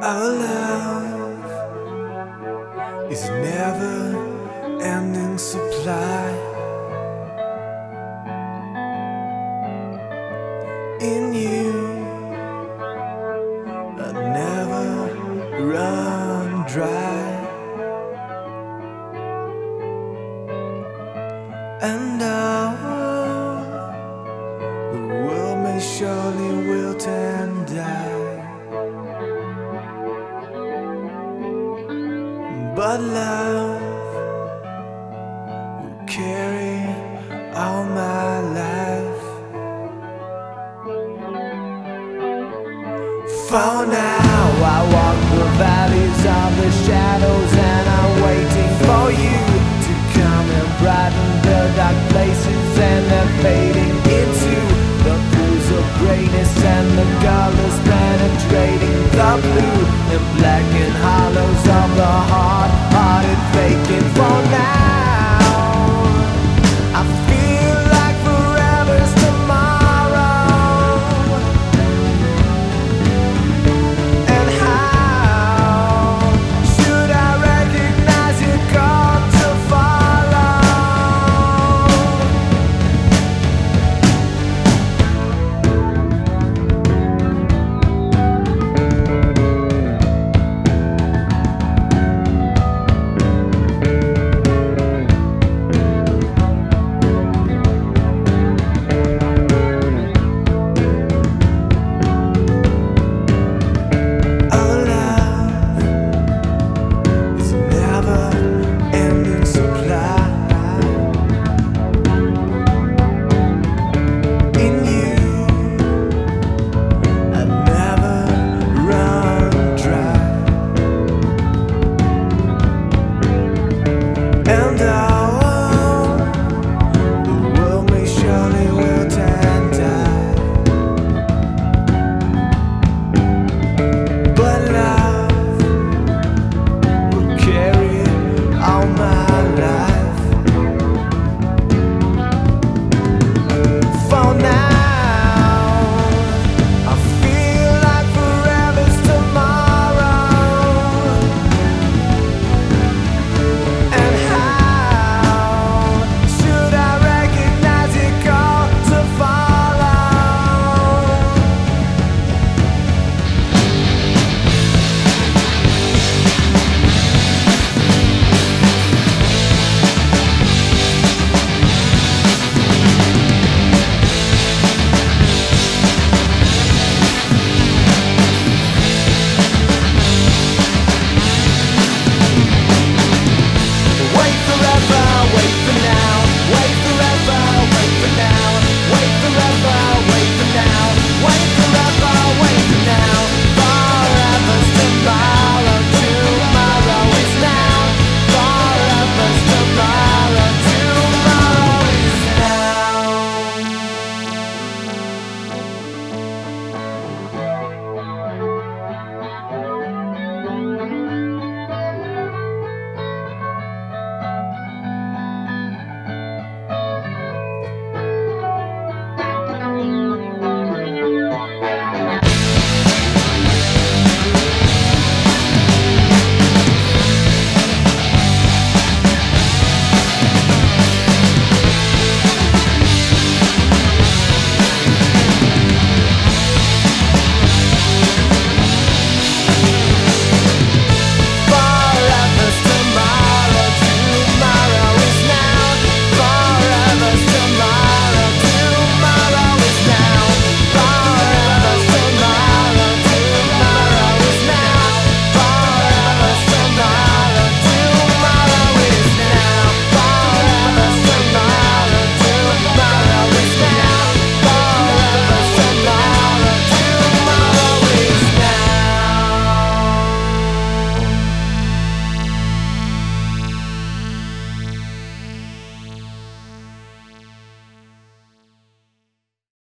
Our love is a never-ending supply. In you, I never run dry. And the world may surely wilt and die, but love will carry all my life. For now I walk the valleys of the shadows, and I'm waiting for you to come and brighten the dark places, and they're fading into the pools of greyness, and the colors penetrating the blue and black and hollows of the hard-hearted faking. For now